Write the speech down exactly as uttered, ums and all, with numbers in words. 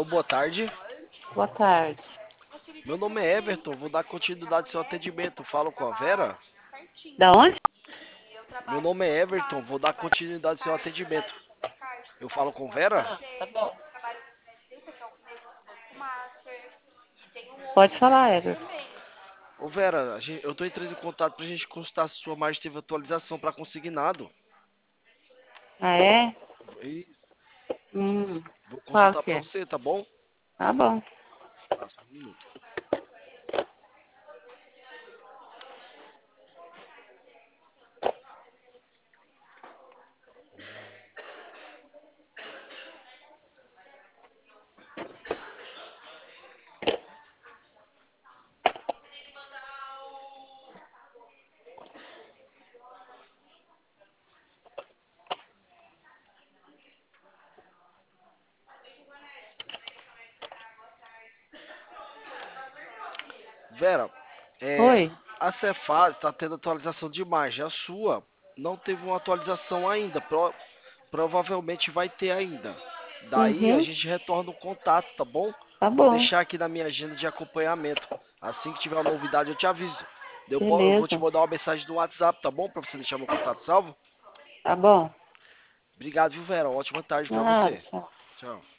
Alô, boa tarde. Boa tarde. Meu nome é Everton, vou dar continuidade ao seu atendimento. Falo com a Vera? Da onde? Meu nome é Everton, vou dar continuidade ao seu atendimento. Eu falo com Vera? Ah, tá bom. Pode falar, Everton. Ô Vera, a gen- eu tô entrando em contato pra gente consultar se sua margem teve atualização para consignado. Ah, é? Isso. Hum, Vou qual consultar que pra é? você, tá bom? Tá bom. Tá, só um minuto. Vera, é, Oi? a Cefaz está tendo atualização de imagem. A sua não teve uma atualização ainda. Pro- provavelmente vai ter ainda. Daí a Uhum, gente retorna o contato, tá bom? tá Vou bom. deixar aqui na minha agenda de acompanhamento. Assim que tiver uma novidade, eu te aviso. Eu, po- eu vou te Beleza. mandar uma mensagem no WhatsApp, tá bom? Para você deixar meu contato salvo. Tá bom. Obrigado, viu, Vera? Ótima tarde para Ah, você. tchau. Tchau.